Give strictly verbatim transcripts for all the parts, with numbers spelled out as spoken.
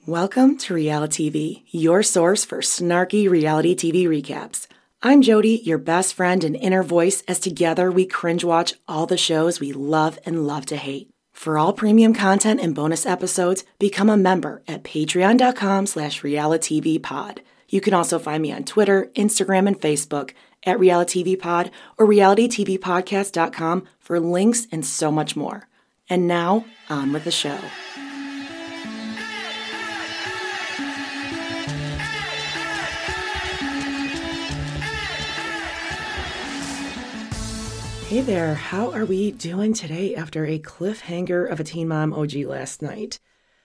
Welcome to Reality T V, your source for snarky reality T V recaps. I'm Jody, your best friend and inner voice, as together we cringe watch all the shows we love and love to hate. For all premium content and bonus episodes, become a member at patreon.com slash realitytvpod. You can also find me on Twitter, Instagram, and Facebook at realitytvpod or reality t v podcast dot com for links and so much more. And now, on with the show. Hey there, how are we doing today after a cliffhanger of a Teen Mom O G last night?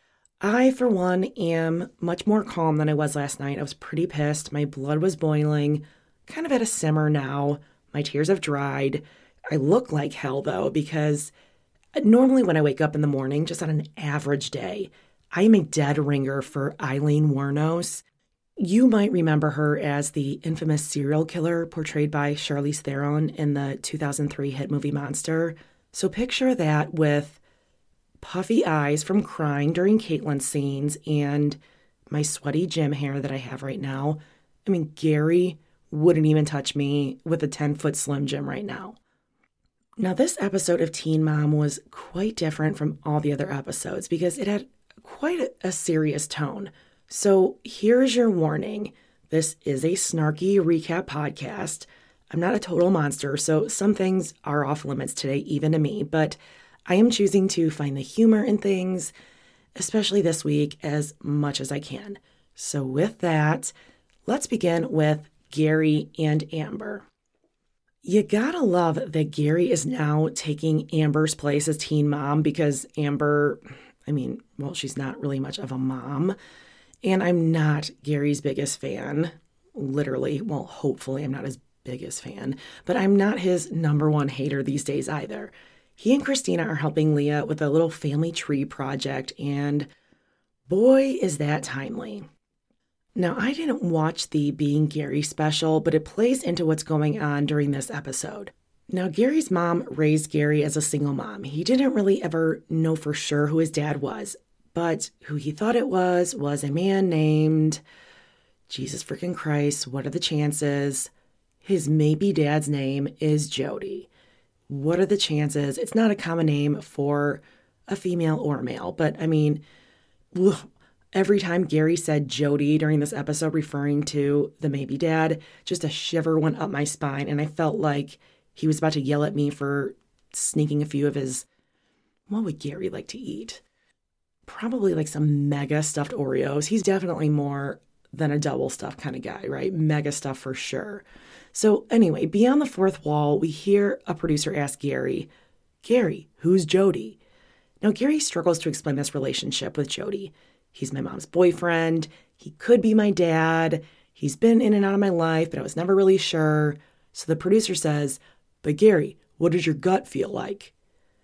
I, for one, am much more calm than I was last night. I was pretty pissed. My blood was boiling, kind of at a simmer now. My tears have dried. I look like hell, though, because normally when I wake up in the morning, just on an average day, I am a dead ringer for Aileen Wuornos. You might remember her as the infamous serial killer portrayed by Charlize Theron in the two thousand three hit movie Monster. So picture that with puffy eyes from crying during Caitlyn's scenes and my sweaty gym hair that I have right now. I mean, Gary wouldn't even touch me with a ten-foot Slim Jim right now. Now, this episode of Teen Mom was quite different from all the other episodes because it had quite a, a serious tone. So here's your warning. This is a snarky recap podcast. I'm not a total monster, so some things are off limits today, even to me, but I am choosing to find the humor in things, especially this week, as much as I can. So with that, let's begin with Gary and Amber. You gotta love that Gary is now taking Amber's place as teen mom because Amber, I mean, well, she's not really much of a mom. And I'm not Gary's biggest fan, literally. Well, hopefully I'm not his biggest fan, but I'm not his number one hater these days either. He and Christina are helping Leah with a little family tree project, and boy, is that timely. Now, I didn't watch the Being Gary special, but it plays into what's going on during this episode. Now, Gary's mom raised Gary as a single mom. He didn't really ever know for sure who his dad was. But who he thought it was, was a man named, Jesus freaking Christ, what are the chances? His maybe dad's name is Jody. What are the chances? It's not a common name for a female or a male, but I mean, ugh, every time Gary said Jody during this episode referring to the maybe dad, just a shiver went up my spine, and I felt like he was about to yell at me for sneaking a few of his, what would Gary like to eat? Probably like some mega stuffed Oreos. He's definitely more than a double stuffed kind of guy, right? Mega stuff for sure. So anyway, beyond the fourth wall, we hear a producer ask Gary, Gary, who's Jody? Now, Gary struggles to explain this relationship with Jody. He's my mom's boyfriend. He could be my dad. He's been in and out of my life, but I was never really sure. So the producer says, but Gary, what does your gut feel like?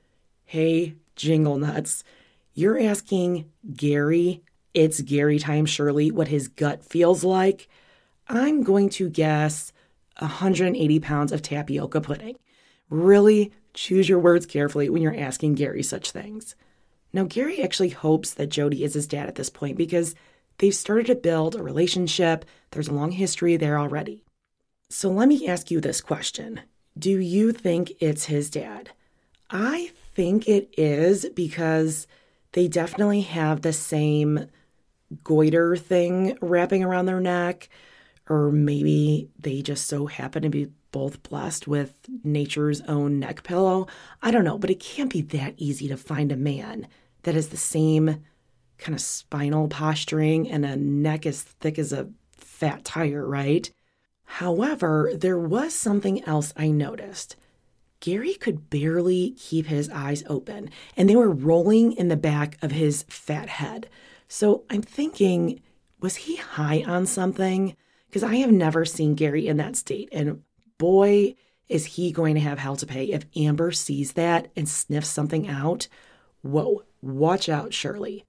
Hey, jingle nuts. You're asking Gary, it's Gary time surely, what his gut feels like? I'm going to guess one hundred eighty pounds of tapioca pudding. Really, choose your words carefully when you're asking Gary such things. Now, Gary actually hopes that Jody is his dad at this point because they've started to build a relationship. There's a long history there already. So let me ask you this question. Do you think it's his dad? I think it is because they definitely have the same goiter thing wrapping around their neck, or maybe they just so happen to be both blessed with nature's own neck pillow. I don't know, but it can't be that easy to find a man that has the same kind of spinal posturing and a neck as thick as a fat tire, right? However, there was something else I noticed. Gary could barely keep his eyes open, and they were rolling in the back of his fat head. So I'm thinking, was he high on something? Because I have never seen Gary in that state, and boy, is he going to have hell to pay if Amber sees that and sniffs something out. Whoa, watch out, Shirley.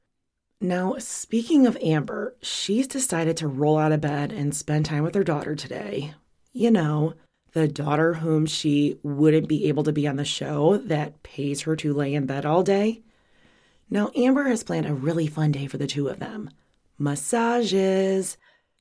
Now, speaking of Amber, she's decided to roll out of bed and spend time with her daughter today. You know, the daughter whom she wouldn't be able to be on the show that pays her to lay in bed all day. Now, Amber has planned a really fun day for the two of them. Massages.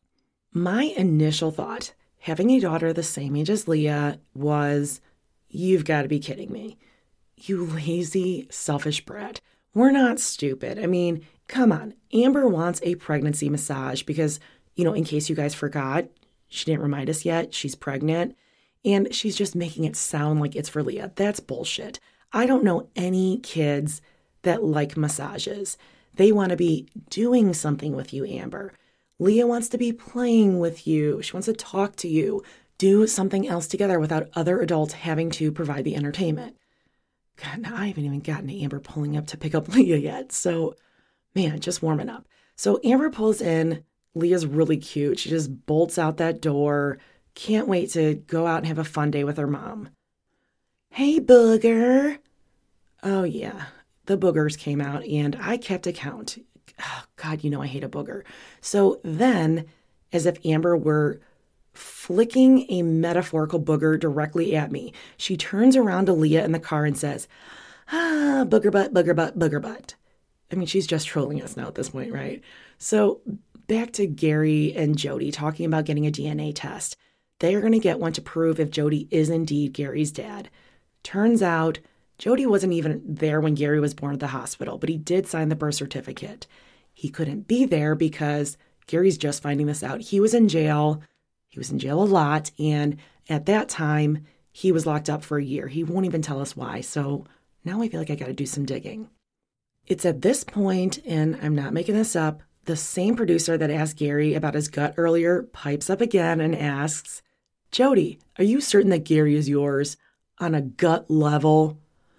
My initial thought, having a daughter the same age as Leah, was, you've got to be kidding me. You lazy, selfish brat. We're not stupid. I mean, come on. Amber wants a pregnancy massage because, you know, in case you guys forgot, she didn't remind us yet, she's pregnant. And she's just making it sound like it's for Leah. That's bullshit. I don't know any kids that like massages. They want to be doing something with you, Amber. Leah wants to be playing with you. She wants to talk to you, do something else together without other adults having to provide the entertainment. God, now I haven't even gotten to Amber pulling up to pick up Leah yet. So, man, just warming up. So Amber pulls in. Leah's really cute. She just bolts out that door. Can't wait to go out and have a fun day with her mom. Hey, booger. Oh, yeah. The boogers came out and I kept a count. Oh, God, you know I hate a booger. So then, as if Amber were flicking a metaphorical booger directly at me, she turns around to Leah in the car and says, ah, booger butt, booger butt, booger butt. I mean, she's just trolling us now at this point, right? So back to Gary and Jody talking about getting a D N A test. They are going to get one to prove if Jody is indeed Gary's dad. Turns out, Jody wasn't even there when Gary was born at the hospital, but he did sign the birth certificate. He couldn't be there because Gary's just finding this out. He was in jail. He was in jail a lot. And at that time, he was locked up for a year. He won't even tell us why. So now I feel like I got to do some digging. It's at this point, and I'm not making this up, the same producer that asked Gary about his gut earlier pipes up again and asks, Jody, are you certain that Gary is yours on a gut level?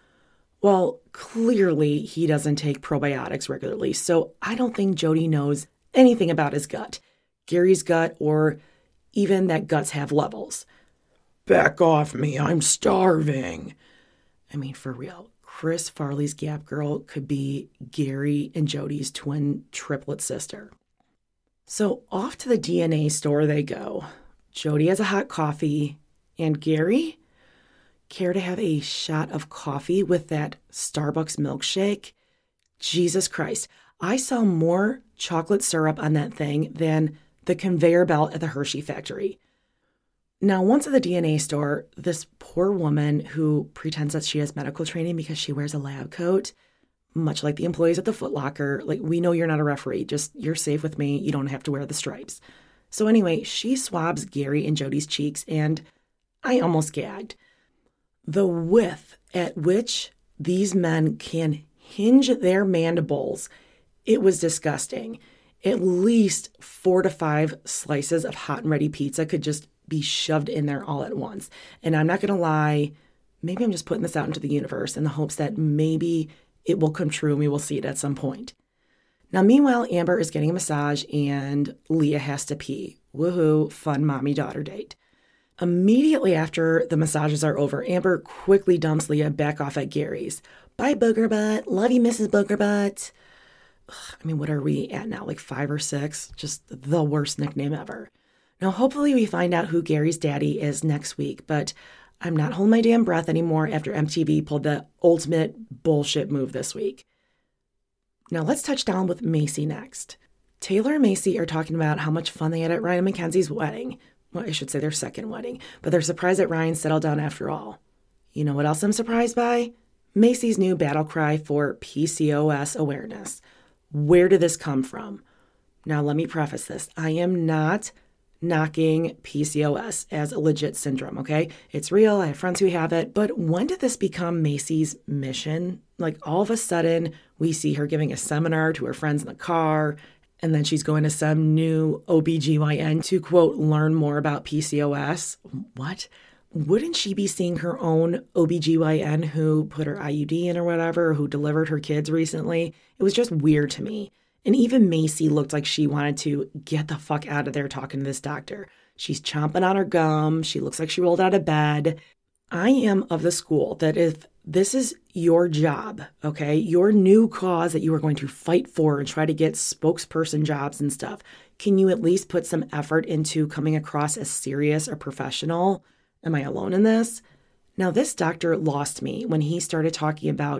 Well, clearly he doesn't take probiotics regularly, so I don't think Jody knows anything about his gut, Gary's gut, or even that guts have levels. Back off me, I'm starving. I mean, for real, Chris Farley's Gap Girl could be Gary and Jody's twin triplet sister. So off to the D N A store they go. Jody has a hot coffee, and Gary? Care to have a shot of coffee with that Starbucks milkshake? Jesus Christ. I saw more chocolate syrup on that thing than the conveyor belt at the Hershey factory. Now, once at the D N A store, this poor woman who pretends that she has medical training because she wears a lab coat, much like the employees at the Foot Locker, like, we know you're not a referee. Just, you're safe with me. You don't have to wear the stripes. So anyway, she swabs Gary and Jody's cheeks, and I almost gagged. The width at which these men can hinge their mandibles, it was disgusting. At least four to five slices of hot and ready pizza could just be shoved in there all at once. And I'm not going to lie, maybe I'm just putting this out into the universe in the hopes that maybe it will come true and we will see it at some point. Now, meanwhile, Amber is getting a massage and Leah has to pee. Woohoo, fun mommy-daughter date. Immediately after the massages are over, Amber quickly dumps Leah back off at Gary's. Bye, Booger Butt. Love you, Missus Booger Butt. Ugh, I mean, what are we at now? Like five or six? Just the worst nickname ever. Now, hopefully we find out who Gary's daddy is next week, but I'm not holding my damn breath anymore after M T V pulled the ultimate bullshit move this week. Now, let's touch down with Macy next. Taylor and Macy are talking about how much fun they had at Ryan and Mackenzie's wedding. Well, I should say their second wedding, but they're surprised that Ryan settled down after all. You know what else I'm surprised by? Macy's new battle cry for P C O S awareness. Where did this come from? Now, let me preface this. I am not knocking P C O S as a legit syndrome, okay? It's real. I have friends who have it. But when did this become Macy's mission? Like, all of a sudden, we see her giving a seminar to her friends in the car, and then she's going to some new O B G Y N to, quote, learn more about P C O S. What? Wouldn't she be seeing her own O B G Y N who put her I U D in or whatever, who delivered her kids recently? It was just weird to me. And even Macy looked like she wanted to get the fuck out of there talking to this doctor. She's chomping on her gum. She looks like she rolled out of bed. I am of the school that if this is your job, okay, your new cause that you are going to fight for and try to get spokesperson jobs and stuff, can you at least put some effort into coming across as serious or professional? Am I alone in this? Now, this doctor lost me when he started talking about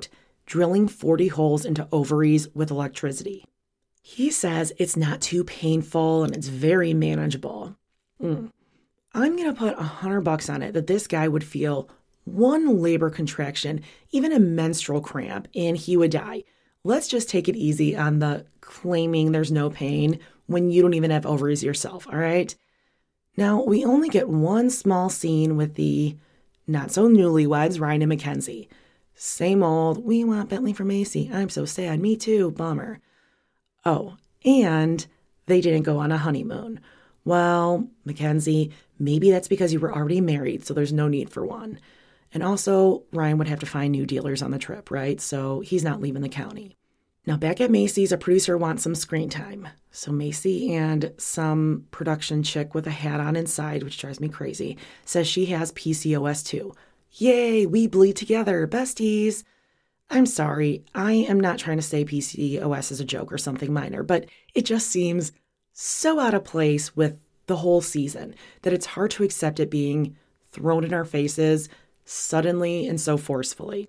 drilling forty holes into ovaries with electricity. He says it's not too painful and it's very manageable. Mm. I'm going to put a hundred bucks on it that this guy would feel one labor contraction, even a menstrual cramp, and he would die. Let's just take it easy on the claiming there's no pain when you don't even have ovaries yourself, all right? Now, we only get one small scene with the not-so-newlyweds, Ryan and Mackenzie. Same old, we want Bentley for Macy. I'm so sad. Me too. Bummer. Oh, and they didn't go on a honeymoon. Well, Mackenzie, maybe that's because you were already married, so there's no need for one. And also, Ryan would have to find new dealers on the trip, right? So he's not leaving the county. Now, back at Macy's, a producer wants some screen time. So Macy and some production chick with a hat on inside, which drives me crazy, says she has P C O S too. Yay, we bleed together, besties. I'm sorry, I am not trying to say P C O S is a joke or something minor, but it just seems so out of place with the whole season that it's hard to accept it being thrown in our faces suddenly and so forcefully.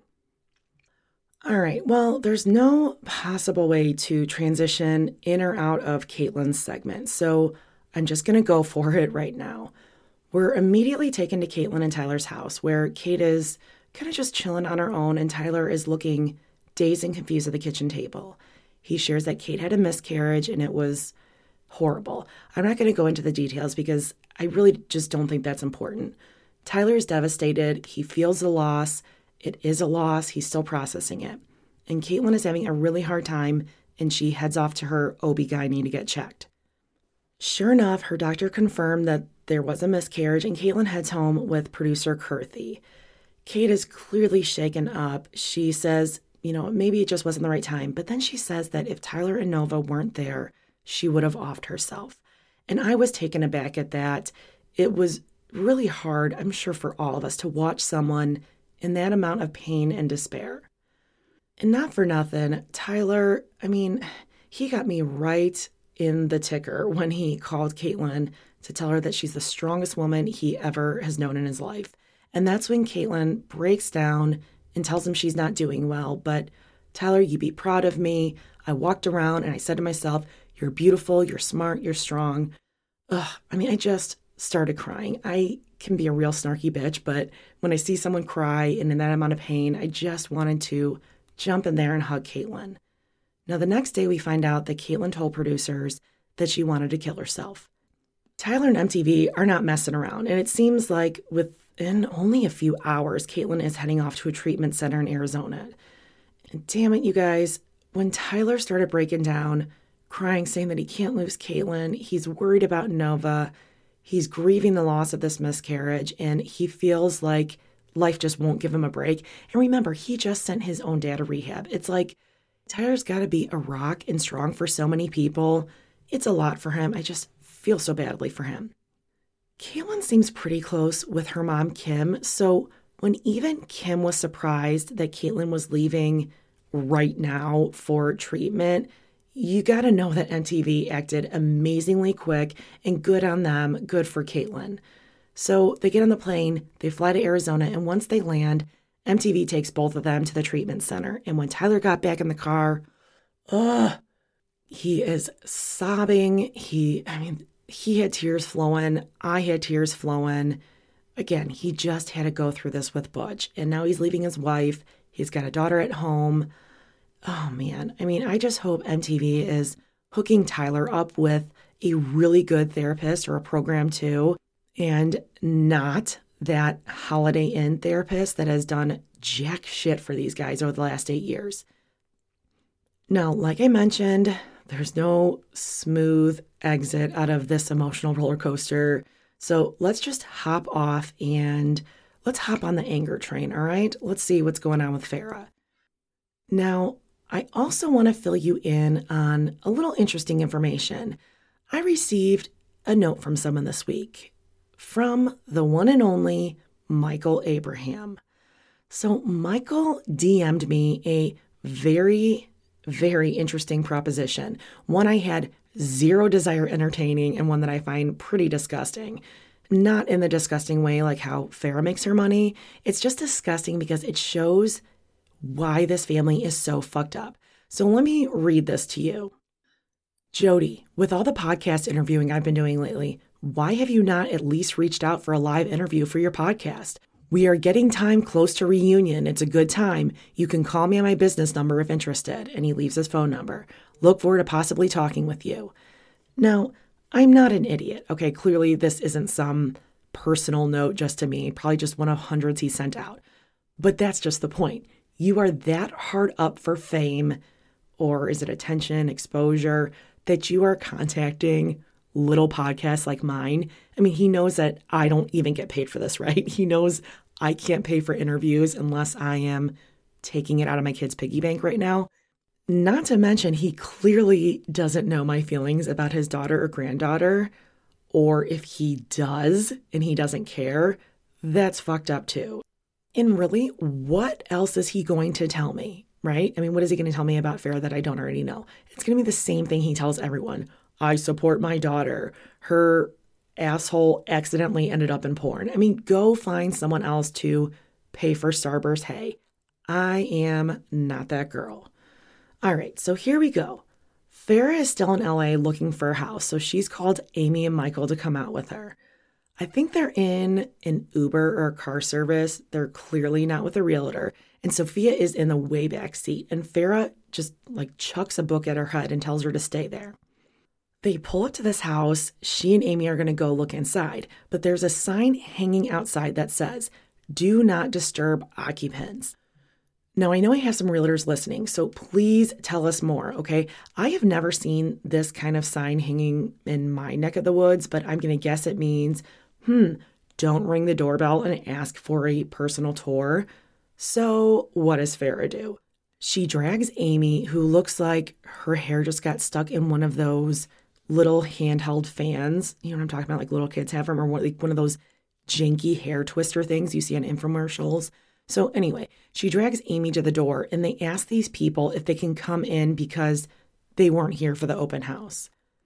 All right, well, there's no possible way to transition in or out of Caitlin's segment, so I'm just going to go for it right now. We're immediately taken to Caitlin and Tyler's house, where Kate is kind of just chilling on her own, and Tyler is looking dazed and confused at the kitchen table. He shares that Kate had a miscarriage, and it was horrible. I'm not going to go into the details because I really just don't think that's important. Tyler is devastated. He feels the loss. It is a loss. He's still processing it. And Caitlin is having a really hard time, and she heads off to her O B G Y N to get checked. Sure enough, her doctor confirmed that there was a miscarriage, and Caitlin heads home with producer Kurthy. Kate is clearly shaken up. She says, you know, maybe it just wasn't the right time. But then she says that if Tyler and Nova weren't there, she would have offed herself. And I was taken aback at that. It was really hard, I'm sure, for all of us to watch someone in that amount of pain and despair. And not for nothing, Tyler, I mean, he got me right in the ticker when he called Caitlin to tell her that she's the strongest woman he ever has known in his life. And that's when Caitlin breaks down and tells him she's not doing well. But Tyler, you be proud of me. I walked around and I said to myself, you're beautiful, you're smart, you're strong. Ugh, I mean, I just started crying. I can be a real snarky bitch, but when I see someone cry and in that amount of pain, I just wanted to jump in there and hug Caitlin. Now, the next day we find out that Caitlin told producers that she wanted to kill herself. Tyler and M T V are not messing around, and it seems like within only a few hours, Caitlin is heading off to a treatment center in Arizona. And damn it, you guys, when Tyler started breaking down, crying, saying that he can't lose Caitlin, he's worried about Nova, he's grieving the loss of this miscarriage, and he feels like life just won't give him a break. And remember, he just sent his own dad to rehab. It's like, Tyler's got to be a rock and strong for so many people. It's a lot for him. I just feel so badly for him. Caitlin seems pretty close with her mom, Kim. So when even Kim was surprised that Caitlin was leaving right now for treatment, you got to know that M T V acted amazingly quick, and good on them, good for Caitlin. So they get on the plane, they fly to Arizona, and once they land, M T V takes both of them to the treatment center. And when Tyler got back in the car, ugh, he is sobbing. He, I mean, he had tears flowing. I had tears flowing. Again, he just had to go through this with Butch. And now he's leaving his wife. He's got a daughter at home. Oh, man. I mean, I just hope M T V is hooking Tyler up with a really good therapist or a program too, and not that Holiday Inn therapist that has done jack shit for these guys over the last eight years. Now, like I mentioned, there's no smooth exit out of this emotional roller coaster. So let's just hop off and let's hop on the anger train, all right? Let's see what's going on with Farrah. Now, I also want to fill you in on a little interesting information. I received a note from someone this week, from the one and only Michael Abraham. So Michael D M'd me a very, very interesting proposition, one I had zero desire entertaining and one that I find pretty disgusting. Not in the disgusting way like how Farrah makes her money. It's just disgusting because it shows why this family is so fucked up. So let me read this to you. Jody, with all the podcast interviewing I've been doing lately, why have you not at least reached out for a live interview for your podcast? We are getting time close to reunion. It's a good time. You can call me on my business number if interested. And he leaves his phone number. Look forward to possibly talking with you. Now, I'm not an idiot. Okay, clearly this isn't some personal note just to me, probably just one of hundreds he sent out. But that's just the point. You are that hard up for fame, or is it attention, exposure, that you are contacting little podcasts like mine. I mean, he knows that I don't even get paid for this, right? He knows I can't pay for interviews unless I am taking it out of my kid's piggy bank right now. Not to mention, he clearly doesn't know my feelings about his daughter or granddaughter, or if he does and he doesn't care, that's fucked up too. And really, what else is he going to tell me, right? I mean, what is he going to tell me about Farrah that I don't already know? It's going to be the same thing he tells everyone. I support my daughter. Her asshole accidentally ended up in porn. I mean, go find someone else to pay for Starburst hay. I am not that girl. All right, so here we go. Farrah is still in L A looking for a house, so she's called Amy and Michael to come out with her. I think they're in an Uber or a car service. They're clearly not with a realtor. And Sophia is in the way back seat, and Farrah just like chucks a book at her head and tells her to stay there. They pull up to this house. She and Amy are going to go look inside, but there's a sign hanging outside that says, "Do not disturb occupants." Now, I know I have some realtors listening, so please tell us more, okay? I have never seen this kind of sign hanging in my neck of the woods, but I'm going to guess it means, hmm, don't ring the doorbell and ask for a personal tour. So what does Farrah do? She drags Amy, who looks like her hair just got stuck in one of those little handheld fans. You know what I'm talking about? Like little kids have them, or one, like one of those janky hair twister things you see on infomercials. So anyway, she drags Amy to the door, and they ask these people if they can come in because they weren't here for the open house.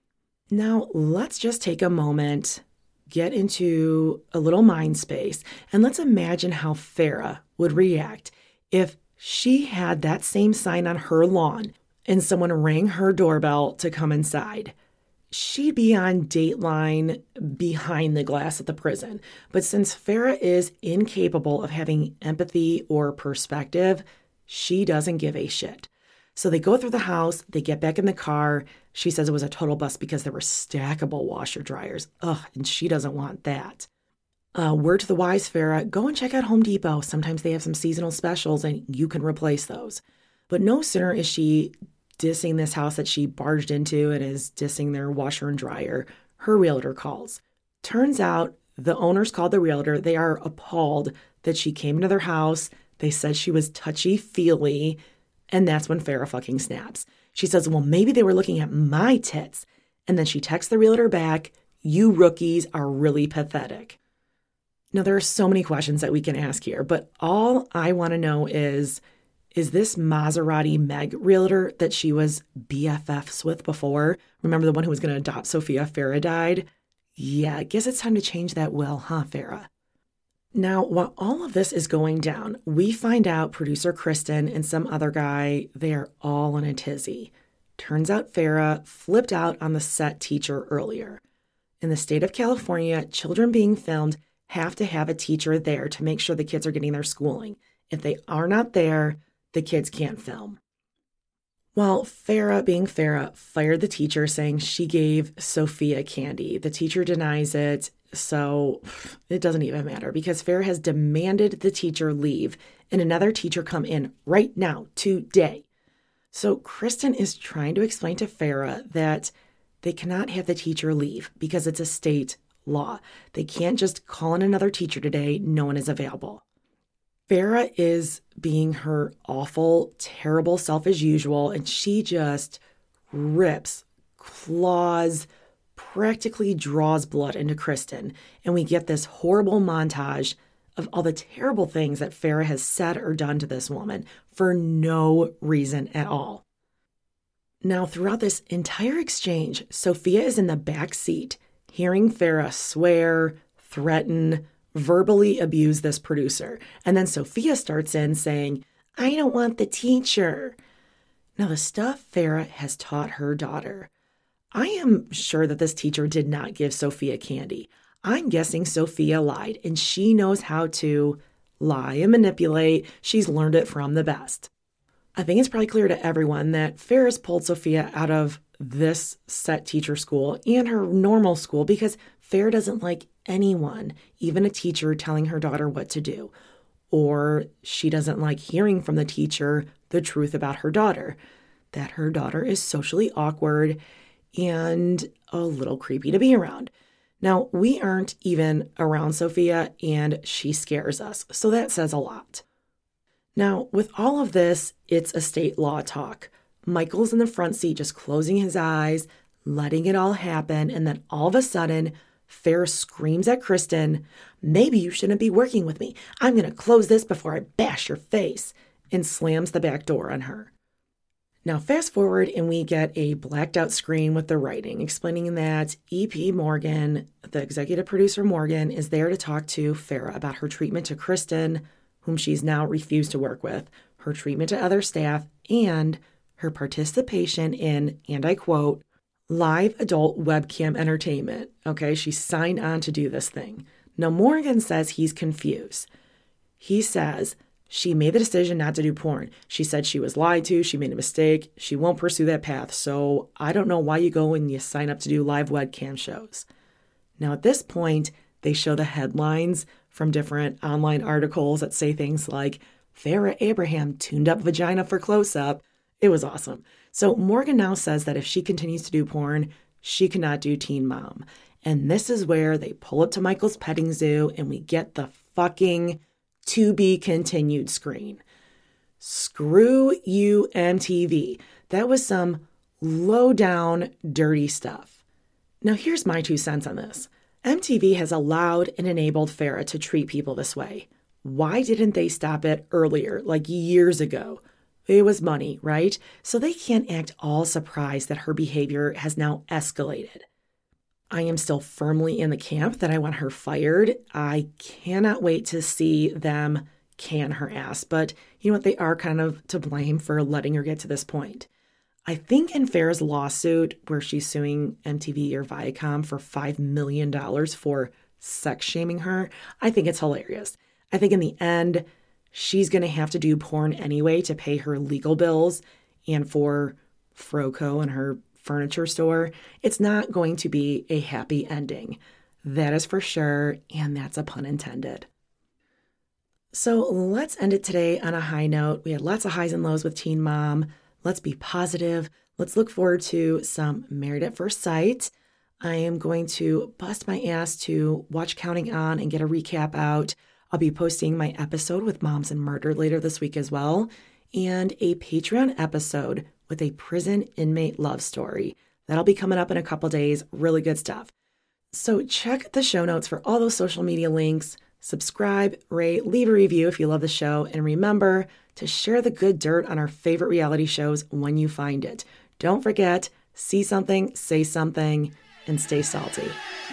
Now, let's just take a moment, get into a little mind space, and let's imagine how Farrah would react if she had that same sign on her lawn and someone rang her doorbell to come inside. She'd be on Dateline behind the glass at the prison. But since Farrah is incapable of having empathy or perspective, she doesn't give a shit. So they go through the house, they get back in the car. She says it was a total bust because there were stackable washer dryers. Ugh, and she doesn't want that. Uh, word to the wise, Farrah, go and check out Home Depot. Sometimes they have some seasonal specials and you can replace those. But no sooner is she dissing this house that she barged into and is dissing their washer and dryer, her realtor calls. Turns out the owners called the realtor. They are appalled that she came into their house. They said she was touchy-feely, and that's when Farrah fucking snaps. She says, well, maybe they were looking at my tits. And then she texts the realtor back, you rookies are really pathetic. Now, there are so many questions that we can ask here, but all I want to know is, is this Maserati Meg realtor that she was B F Fs with before? Remember the one who was going to adopt Sophia? Farrah died? Yeah, I guess it's time to change that will, huh, Farrah? Now, while all of this is going down, we find out producer Kristen and some other guy, they are all in a tizzy. Turns out Farrah flipped out on the set teacher earlier. In the state of California, children being filmed have to have a teacher there to make sure the kids are getting their schooling. If they are not there, the kids can't film. Well, Farrah, being Farrah, fired the teacher saying she gave Sophia candy. The teacher denies it, so it doesn't even matter because Farrah has demanded the teacher leave and another teacher come in right now, today. So Kristen is trying to explain to Farrah that they cannot have the teacher leave because it's a state law. They can't just call in another teacher today. No one is available. Farrah is being her awful, terrible self as usual, and she just rips, claws, practically draws blood into Kristen. And we get this horrible montage of all the terrible things that Farrah has said or done to this woman for no reason at all. Now, throughout this entire exchange, Sophia is in the back seat, hearing Farrah swear, threaten, verbally abuse this producer. And then Sophia starts in saying, I don't want the teacher. Now, the stuff Farrah has taught her daughter. I am sure that this teacher did not give Sophia candy. I'm guessing Sophia lied, and she knows how to lie and manipulate. She's learned it from the best. I think it's probably clear to everyone that Farrah's pulled Sophia out of this set teacher school and her normal school because Farrah doesn't like anyone, even a teacher, telling her daughter what to do. Or she doesn't like hearing from the teacher the truth about her daughter, that her daughter is socially awkward and a little creepy to be around. Now, we aren't even around Sophia, and she scares us, so that says a lot. Now, with all of this, it's a state law talk. Michael's in the front seat just closing his eyes, letting it all happen, and then all of a sudden, Farrah screams at Kristen, "Maybe you shouldn't be working with me. I'm going to close this before I bash your face," and slams the back door on her. Now, fast forward and we get a blacked out screen with the writing explaining that E P Morgan, the executive producer Morgan, is there to talk to Farrah about her treatment to Kristen, whom she's now refused to work with, her treatment to other staff, and her participation in, and I quote, live adult webcam entertainment. Okay, she signed on to do this thing. Now, Morgan says he's confused. He says she made the decision not to do porn. She said she was lied to. She made a mistake. She won't pursue that path. So I don't know why you go and you sign up to do live webcam shows. Now, at this point, they show the headlines from different online articles that say things like, Farrah Abraham tuned up vagina for close-up. It was awesome. So Morgan now says that if she continues to do porn, she cannot do Teen Mom. And this is where they pull up to Michael's petting zoo and we get the fucking to be continued screen. Screw you, M T V. That was some low down, dirty stuff. Now here's my two cents on this. M T V has allowed and enabled Farrah to treat people this way. Why didn't they stop it earlier, like years ago? It was money, right? So they can't act all surprised that her behavior has now escalated. I am still firmly in the camp that I want her fired. I cannot wait to see them can her ass. But you know what? They are kind of to blame for letting her get to this point. I think in Farrah's lawsuit where she's suing M T V or Viacom for five million dollars for sex shaming her, I think it's hilarious. I think in the end, she's going to have to do porn anyway to pay her legal bills and for Froco and her furniture store. It's not going to be a happy ending. That is for sure, and that's a pun intended. So let's end it today on a high note. We had lots of highs and lows with Teen Mom. Let's be positive. Let's look forward to some Married at First Sight. I am going to bust my ass to watch Counting On and get a recap out. I'll be posting my episode with Moms and Murder later this week as well, and a Patreon episode with a prison inmate love story. That'll be coming up in a couple days. Really good stuff. So check the show notes for all those social media links. Subscribe, rate, leave a review if you love the show, and remember to share the good dirt on our favorite reality shows when you find it. Don't forget, see something, say something, and stay salty.